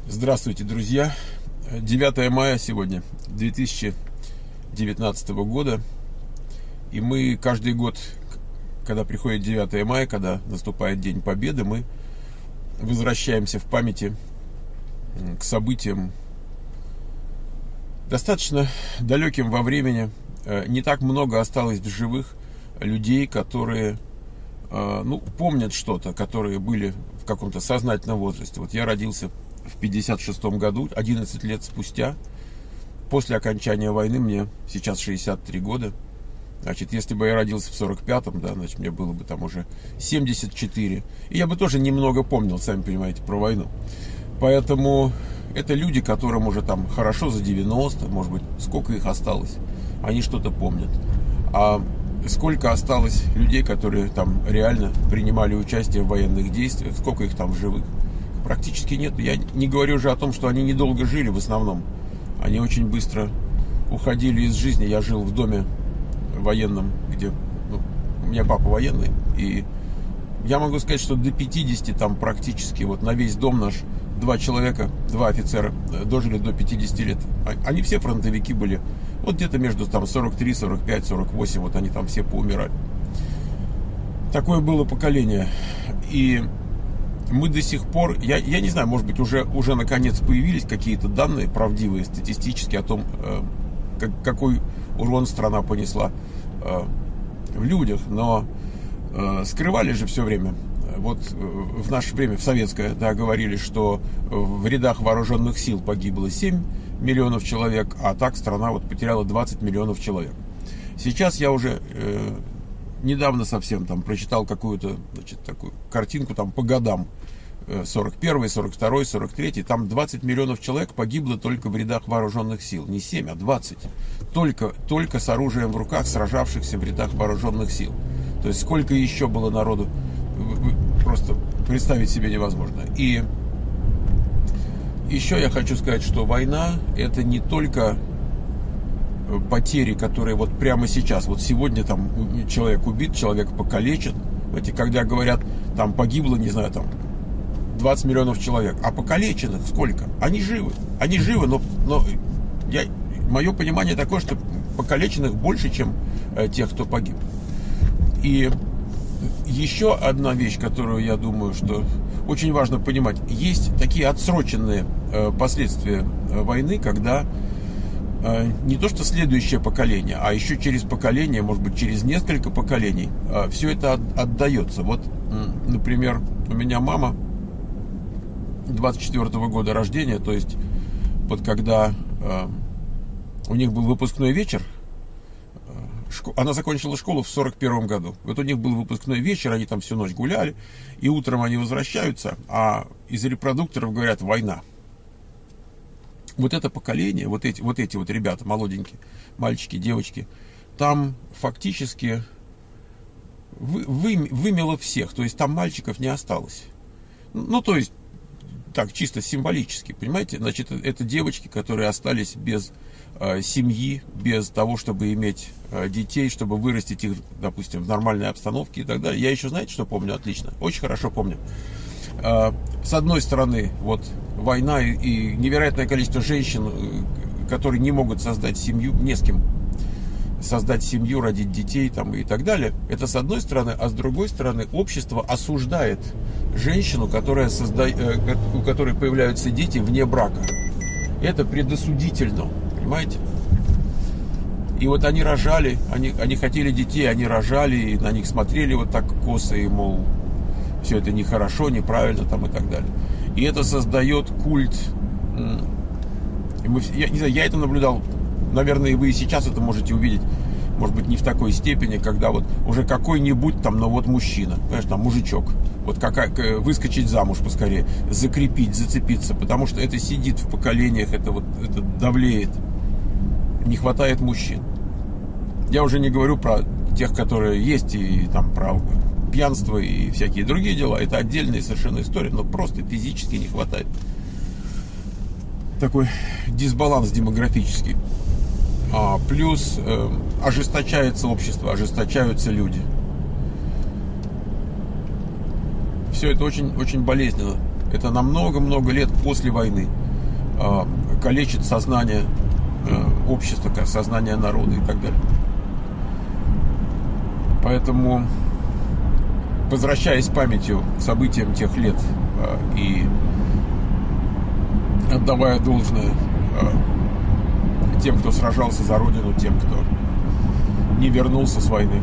Здравствуйте, друзья! 9 мая сегодня, 2019 года. И мы каждый год, когда приходит 9 мая, когда наступает День Победы, мы возвращаемся в памяти к событиям достаточно далеким во времени. Не так много осталось в живых людей, которые помнят что-то, которые были в каком-то сознательном возрасте. Вот я родился в 56-м году, 11 лет спустя, после окончания войны, мне сейчас 63 года. Значит, если бы я родился в 45-м, да, значит, мне было бы там уже 74. И я бы тоже немного помнил, сами понимаете, про войну. Поэтому это люди, которым уже там хорошо за 90, может быть, сколько их осталось, они что-то помнят. А сколько осталось людей, которые там реально принимали участие в военных действиях, сколько их там живых? Практически нет. Я не говорю уже о том, что они недолго жили в основном. Они очень быстро уходили из жизни. Я жил в доме военном, где у меня папа военный. И я могу сказать, что до 50 там практически вот на весь дом наш два офицера дожили до 50 лет. Они все фронтовики были. Вот где-то между там 43, 45, 48. Вот они там все поумирали. Такое было поколение. И мы до сих пор, я не знаю, может быть, уже наконец появились какие-то данные правдивые, статистические о том, какой урон страна понесла в людях, но скрывали же все время. Вот в наше время, в советское, да, говорили, что в рядах вооруженных сил погибло 7 миллионов человек, а так страна вот потеряла 20 миллионов человек. Сейчас я уже недавно совсем там прочитал какую-то, значит, такую картинку там по годам. 41, 42, 43, там 20 миллионов человек погибло только в рядах вооруженных сил. Не 7, а 20. Только с оружием в руках, сражавшихся в рядах вооруженных сил. То есть сколько еще было народу, просто представить себе невозможно. И еще я хочу сказать, что война — это не только потери, которые вот прямо сейчас, вот сегодня там человек убит, человек покалечен. Знаете, когда говорят, там погибло, не знаю, там 20 миллионов человек, а покалеченных сколько? Они живы, но мое понимание такое, что покалеченных больше, чем тех, кто погиб. И еще одна вещь, которую я думаю, что очень важно понимать, есть такие отсроченные последствия войны, когда не то что следующее поколение, а еще через поколение, может быть, через несколько поколений, все это отдается. Вот, например, у меня мама 24-го года рождения, то есть вот когда у них был выпускной вечер, она закончила школу в 41-м году. Вот у них был выпускной вечер, они там всю ночь гуляли, и утром они возвращаются, а из репродукторов говорят: война. Вот это поколение, вот эти ребята молоденькие, мальчики, девочки, там фактически вымело всех, то есть там мальчиков не осталось. Ну, то есть, так, чисто символически, понимаете? Значит, это девочки, которые остались без семьи, без того, чтобы иметь детей, чтобы вырастить их, допустим, в нормальной обстановке и так далее. Я еще, знаете, что помню отлично? Очень хорошо помню. С одной стороны, вот война и невероятное количество женщин, которые не могут создать семью, не с кем создать семью, родить детей там, и так далее. Это с одной стороны, а с другой стороны, общество осуждает женщину, у которой появляются дети вне брака. Это предосудительно, понимаете? И вот они рожали, они хотели детей, они рожали, и на них смотрели вот так косо, и, мол, все это нехорошо, неправильно там и так далее. И это создает культ. Я не знаю, я это наблюдал. Наверное, и вы и сейчас это можете увидеть. Может быть, не в такой степени, когда вот уже какой-нибудь там, но вот мужчина, понимаешь, там мужичок, вот выскочить замуж поскорее, закрепить, зацепиться, потому что это сидит в поколениях, это давлеет. Не хватает мужчин. Я уже не говорю про тех, которые есть, и там про пьянство и всякие другие дела. Это отдельная совершенно история, но просто физически не хватает. Такой дисбаланс демографический. Плюс ожесточается общество, ожесточаются люди. Все это очень, очень болезненно. Это на много-много лет после войны. Калечит сознание общества, сознание народа и так далее. Поэтому, возвращаясь памятью к событиям тех лет и отдавая должное тем, кто сражался за Родину, тем, кто не вернулся с войны,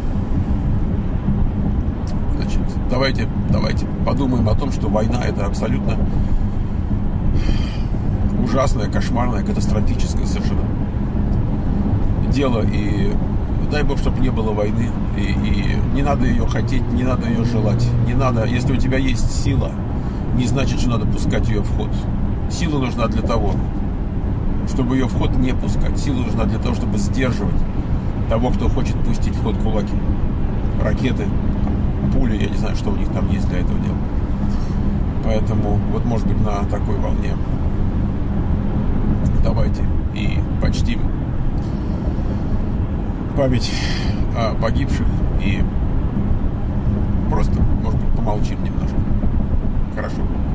значит, давайте подумаем о том, что война — это абсолютно ужасное, кошмарное, катастрофическое совершенно дело. И дай Бог, чтобы не было войны. И не надо ее хотеть, не надо ее желать. Не надо, если у тебя есть сила, не значит, что надо пускать ее в ход. Сила нужна для того, чтобы ее в ход не пускать. Сила нужна для того, чтобы сдерживать того, кто хочет пустить в ход кулаки, ракеты, пули, я не знаю, что у них там есть для этого дела. Поэтому вот, может быть, на такой волне давайте и почтим память о погибших и просто, может быть, помолчим немножко. Хорошо.